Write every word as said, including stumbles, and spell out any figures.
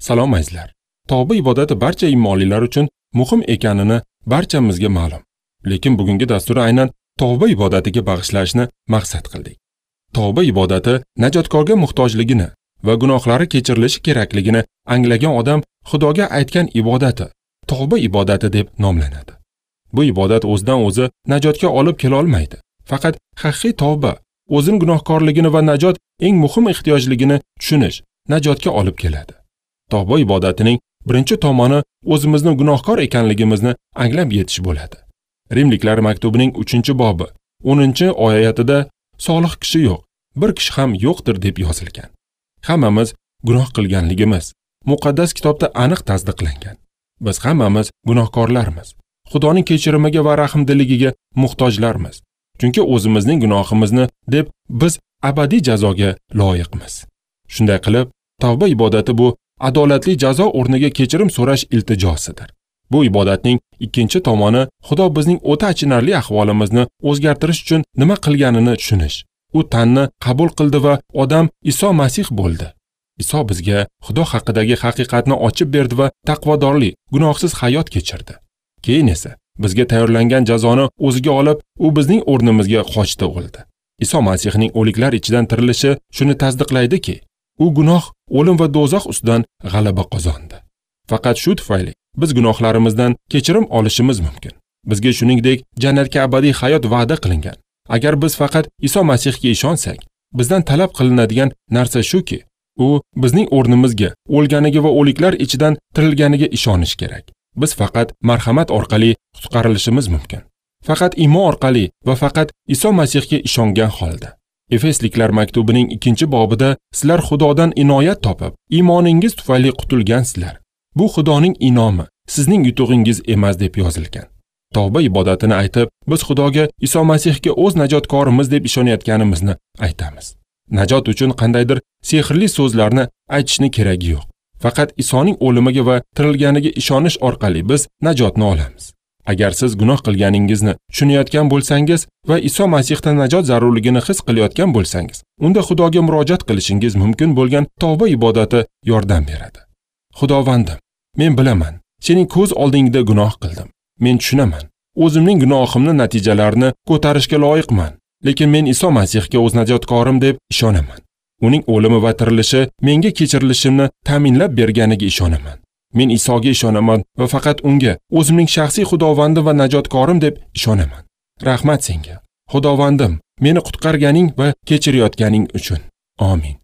Salom azizlar. Tavba ibodati barcha iymonlilar uchun muhim ekanini barchamizga ma'lum. Lekin bugungi dastur aynan tavba ibodatiga bag'ishlashni maqsad qildik. Tavba ibodati najotkorga muhtojligini va gunohlari kechirilishi kerakligini anglagan odam Xudoga aytgan ibodati tavba ibodati deb nomlanadi. Bu ibodat o'zidan o'zi najotga olib kela olmaydi. Faqat haqiqiy tavba o'zining gunohkorligini va najot eng muhim ehtiyojligini tushunish najotga olib keladi. Tavba ibodatining birinchi tomoni o'zimizning gunohkor ekanligimizni anglab yetish bo'ladi. Rimliklar maktubining uchinchi bobi o'ninchi oyatida solih kishi yo'q, bir kishi ham yo'qdir deb yozilgan. Hammamiz gunoh qilganligimiz muqaddas kitobda aniq tasdiqlangan. Biz hammamiz gunohkorlarmiz. Xudoning kechirimiga va rahmdiligiga muhtojlarmiz. Chunki o'zimizning gunohimizni deb biz abadiy jazoga loyiqmiz. Shunday qilib, tavba ibodati bu adolatli jazo o'rniga kechirim so'rash iltijosidir. Bu ibodatning ikkinchi tomoni Xudo bizning o'ta achinarli ahvolimizni o'zgartirish uchun nima qilganini tushunish. U tanni qabul qildi va odam Iso Masih bo'ldi. Iso bizga Xudo haqidagi haqiqatni ochib berdi va taqvodorli, gunohsiz hayot kechirdi. Keyin esa bizga tayyorlangan jazoni o'ziga olib, u bizning o'rnimizga qochdi o'ldi. Iso Masihning o'liklar ichidan tirilishi shuni tasdiqlaydiki, u gunoh, o'lim va do'zax ustidan g'alaba qozondi. Faqat shu tufayli biz gunohlarimizdan kechirim olishimiz mumkin. Bizga shuningdek jannatga abadiy hayot va'da qilingan. Agar biz faqat Iso Masihga ishonsak, bizdan talab qilinadigan narsa shuki, u bizning o'rnimizga o'lganiga va o'liklar ichidan tirilganiga ishonish kerak. Biz faqat marhamat orqali qutqarilishimiz mumkin. Faqat iymon orqali va faqat Iso Masihga ishongan holda. Efesliklar maktubining ikkinchi bobida sizlar Xudodan inoyat topib, iymoningiz tufayli qutulgansizlar. Bu Xudoning inomi, sizning yutug'ingiz emas deb yozilgan. Tavba ibodatini aytib, biz Xudoga Iso Masihga o'z najotkorimiz deb ishonayotganimizni aytamiz. Najot uchun qandaydir sehrli so'zlarni aytishni keragi yo'q. Faqat Isoning o'limiga va tirilganiga ishonish orqali biz najotni olamiz. Agar siz gunoh qilganingizni tushunayotgan bo'lsangiz va Iso Masihdan najot zarurligini his qilayotgan bo'lsangiz, unda Xudoga murojaat qilishingiz mumkin bo'lgan tavba ibodati yordam beradi. Xudovandim, men bilaman, sening ko'z oldingda gunoh qildim. Men tushunaman, o'zimning gunohimning natijalarini ko'tarishga loyiqman, lekin men Iso Masihga o'z najotkorim deb ishonaman. Uning o'limi va tirilishi menga kechirilishimni ta'minlab berganiga ishonaman. Men Isoga ishonaman va faqat unga o'zimning shaxsiy xudovandim va najotkorim deb ishonaman. Rahmat senga, Xudovandim, meni qutqarganing va kechirayotganing uchun. Amin.